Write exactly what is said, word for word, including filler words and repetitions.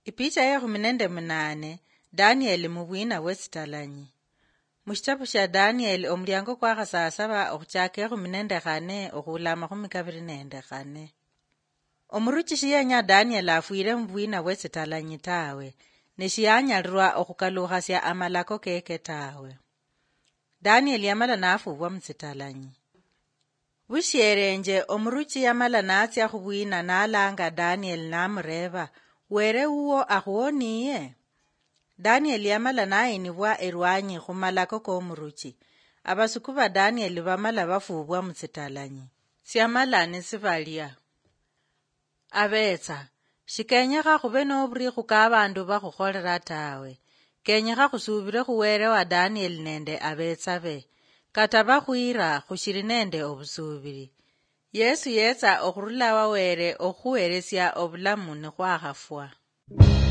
Ipicha ya kuminende mnane, Danieli mubwina wesitalanyi. Mushitabu sha Danieli omulyango kwa khasasaba okuchake kuminende khane okhulama khumikabiri nende khane. Omuruchi shiyanya Danieli afuire mubwina wesitalanyi tawe, neshiyanyalirwa okhukalukhasya amalako keke tawe. Danieli yamala nafubwa musitalanyi. Busherenje omuruchi yamala natsya khubwina nalanga Danieli namureba, were uwo akhuoniye? Danieli yamala nainibwa erwanyi khumalako k'omuruchi. Abasuku ba Danieli bamala bafubwa musitalanyi. Syamala nesibalya. Abetsa, shikenyekha khube noburi khuka abandu bakhukholera tawe. Kenyekha khusubire khuwere wa Danieli nende abetsa be. Kata bakhwira khushiri nende obusubiri. Yesu yetsa okhurula wawere okhuweresya obulamu nikhwakhafwa.